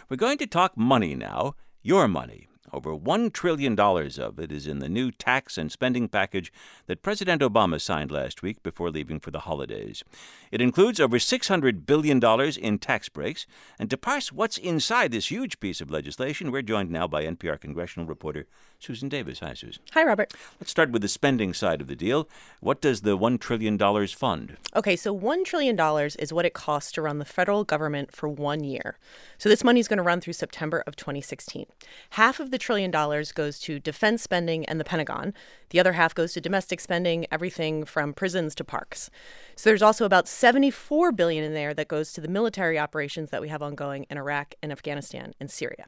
We're going to talk money now, your money. Over $1 trillion of it is in the new tax and spending package that President Obama signed last week before leaving for the holidays. It includes over $600 billion in tax breaks. And to parse what's inside this huge piece of legislation, we're joined now by NPR congressional reporter Susan Davis. Hi, Susan. Hi, Robert. Let's start with the spending side of the deal. What does the $1 trillion fund? Okay, so $1 trillion is what it costs to run the federal government for 1 year. So this money is going to run through September of 2016. Half of the $1 trillion goes to defense spending and the Pentagon. The other half goes to domestic spending, everything from prisons to parks. So there's also about $74 billion in there that goes to the military operations that we have ongoing in Iraq and Afghanistan and Syria.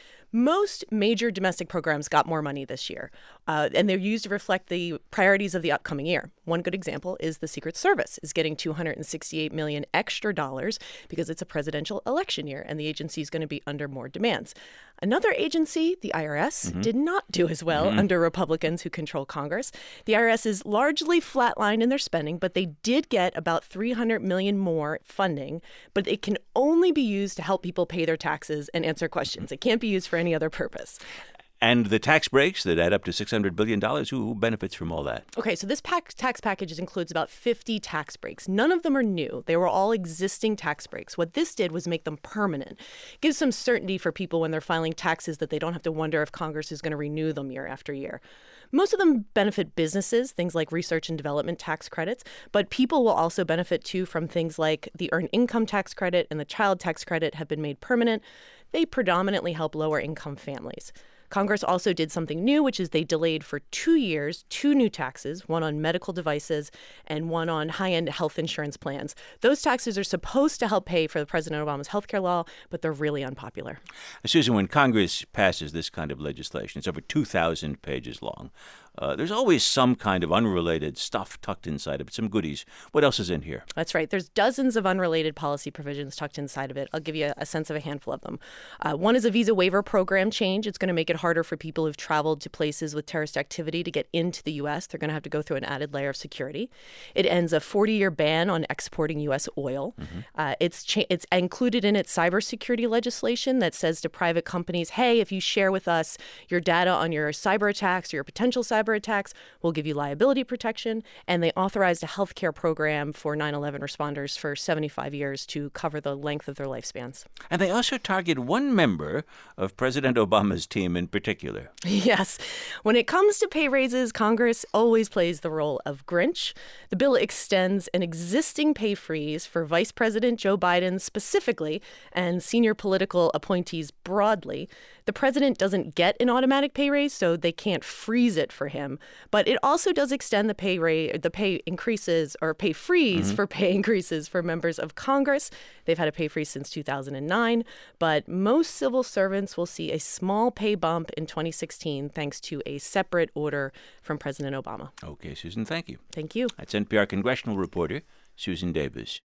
Most major domestic programs got more money this year, and they're used to reflect the priorities of the upcoming year. One good example is the Secret Service is getting $268 million extra dollars because it's a presidential election year, and the agency is going to be under more demands. Another agency, the IRS, did not do as well under Republicans who control Congress. The IRS is largely flatlined in their spending, but they did get about $300 million more funding, but it can only be used to help people pay their taxes and answer questions. It can't be used for any other purpose. And the tax breaks that add up to $600 billion, who benefits from all that? Okay, so this tax package includes about 50 tax breaks. None of them are new. They were all existing tax breaks. What this did was make them permanent. Gives some certainty for people when they're filing taxes that they don't have to wonder if Congress is going to renew them year after year. Most of them benefit businesses, things like research and development tax credits, but people will also benefit, too, from things like the earned income tax credit and the child tax credit have been made permanent. They predominantly help lower-income families. Congress also did something new, which is they delayed for 2 years 2 new taxes, one on medical devices and one on high-end health insurance plans. Those taxes are supposed to help pay for President Obama's health care law, but they're really unpopular. Susan, when Congress passes this kind of legislation, it's over 2,000 pages long. There's always some kind of unrelated stuff tucked inside of it, some goodies. What else is in here? That's right. There's dozens of unrelated policy provisions tucked inside of it. I'll give you a sense of a handful of them. One is a visa waiver program change. It's going to make it harder for people who've traveled to places with terrorist activity to get into the U.S. They're going to have to go through an added layer of security. It ends a 40-year ban on exporting U.S. oil. It's included in its cybersecurity legislation that says to private companies, hey, if you share with us your data on your cyber attacks or your potential cyber attacks, we'll give you liability protection. And they authorized a health care program for 9/11 responders for 75 years to cover the length of their lifespans. And they also target one member of President Obama's team in particular. Yes. When it comes to pay raises, Congress always plays the role of Grinch. The bill extends an existing pay freeze for Vice President Joe Biden specifically and senior political appointees broadly. The president doesn't get an automatic pay raise, so they can't freeze it for him. But it also does extend the pay increases or pay freeze for pay increases for members of Congress. They've had a pay freeze since 2009, but most civil servants will see a small pay bump in 2016 thanks to a separate order from President Obama. Okay, Susan, thank you. Thank you. That's NPR congressional reporter Susan Davis.